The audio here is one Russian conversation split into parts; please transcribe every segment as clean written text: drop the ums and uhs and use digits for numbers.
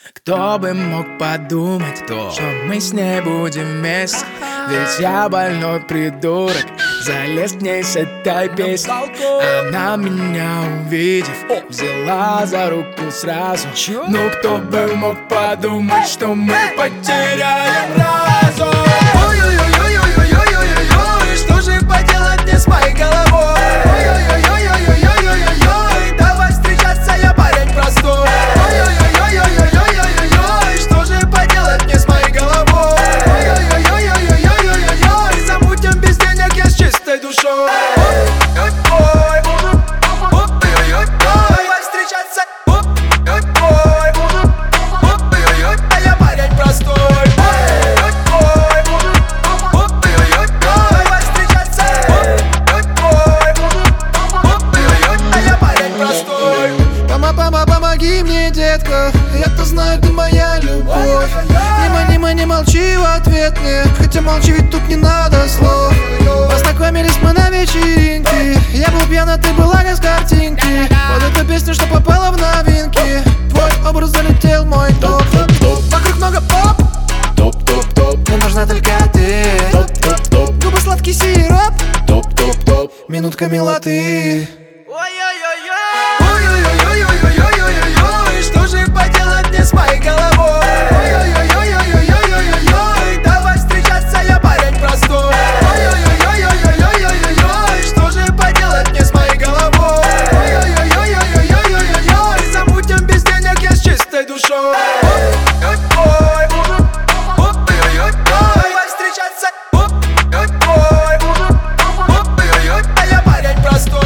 Кто бы мог подумать, что мы с ней будем вместе? Ведь я больной придурок, залез к ней с этой песней. Она меня увидев, взяла за руку сразу. Ну кто бы мог подумать, что мы потеряем разум? Ой-ой-ой-ой-ой-ой-ой-ой, что же поделать мне с моей головой? Ой-ой-ой-ой-ой-ой-ой, давай встречаться, я парень простой. Ой-ой-ой-ой-ой-ой-ой, что же поделать мне с моей головой? Ой-ой-ой-ой-ой-ой-ой, замутим без денег, я с чистой душой. Ой-ой-ой, давай встречаться. Ой-ой-ой, а я парень простой. Помоги мне, детка, я-то знаю, ты моя любовь. Не молчи в ответ мне, хотя молчи, ведь тут не надо слов. Познакомились мы на вечеринке, я был пьян, а ты была как с картинки. Под эту песню, что попала в новинки, твой образ залетел в мой топ. Вокруг много поп, но нужна только ты. Губы сладкий сироп, минутка милоты. Ой-ой-ой-ой-ой-ой-ой-ой, что же поделать мне с моей головой? Ой-ой-ой-ой-ой-ой-ой, давай встречаться, я парень простой. Ой-ой-ой-ой-ой-ой-ой, что же поделать мне с моей головой? Ой-ой-ой-ой-ой-ой-ой, замутим без денег, я с чистой душой. Давай встречаться. А я парень простой.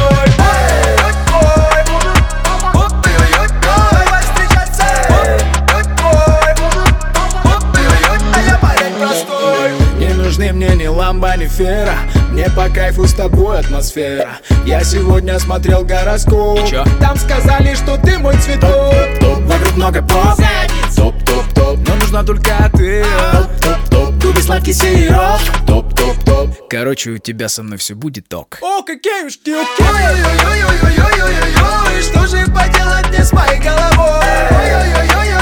Не нужны мне ни ламба, ни фера, мне по кайфу с тобой атмосфера. Я сегодня смотрел гороскоп, там сказали, что ты мой цветок. Вокруг много поп, но нужна только ты. Губы сладкий сироп, короче, у тебя со мной все будет ок. О, какие уж ты окей. Ой-ой-ой-ой-ой-ой-ой-ой, что же поделать мне с моей головой?